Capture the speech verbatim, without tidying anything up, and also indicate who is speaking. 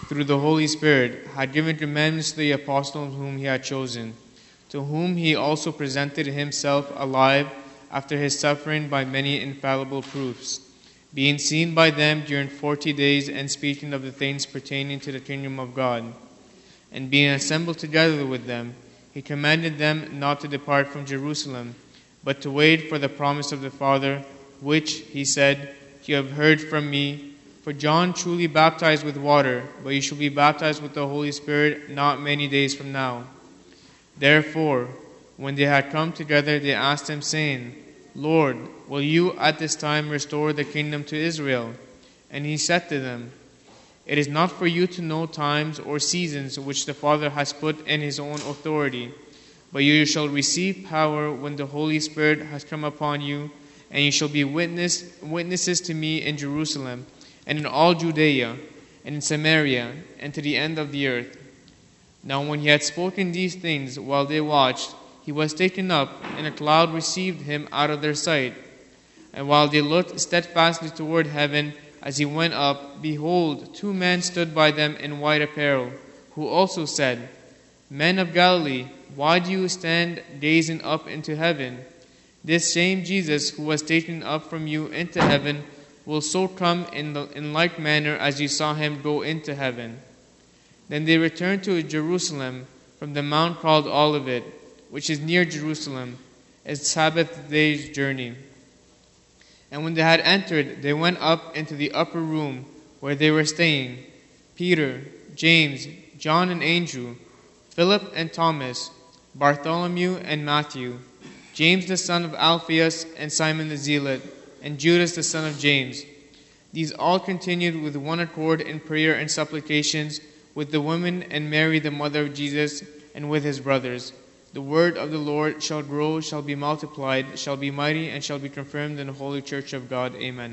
Speaker 1: through the Holy Spirit, had given commandments to the apostles whom he had chosen, to whom he also presented himself alive after his suffering by many infallible proofs, being seen by them during forty days, and speaking of the things pertaining to the kingdom of God. And being assembled together with them, he commanded them not to depart from Jerusalem, but to wait for the promise of the Father, which, he said, you have heard from me. For John truly baptized with water, but you shall be baptized with the Holy Spirit not many days from now. Therefore, when they had come together, they asked him, saying, Lord, will you at this time restore the kingdom to Israel? And he said to them, It is not for you to know times or seasons which the Father has put in his own authority, but you shall receive power when the Holy Spirit has come upon you, and you shall be witness, witnesses to me in Jerusalem, and in all Judea, and in Samaria, and to the end of the earth. Now when he had spoken these things while they watched, he was taken up, and a cloud received him out of their sight. And while they looked steadfastly toward heaven as he went up, behold, two men stood by them in white apparel, who also said, Men of Galilee, why do you stand gazing up into heaven? This same Jesus who was taken up from you into heaven will so come in, the, in like manner as you saw him go into heaven. Then they returned to Jerusalem from the mount called Olivet, which is near Jerusalem, a Sabbath day's journey. And when they had entered, they went up into the upper room where they were staying, Peter, James, John and Andrew, Philip and Thomas, Bartholomew and Matthew, James the son of Alphaeus and Simon the Zealot, and Judas the son of James. These all continued with one accord in prayer and supplications with the women and Mary the mother of Jesus, and with his brothers. The word of the Lord shall grow, shall be multiplied, shall be mighty, and shall be confirmed in the holy church of God. Amen.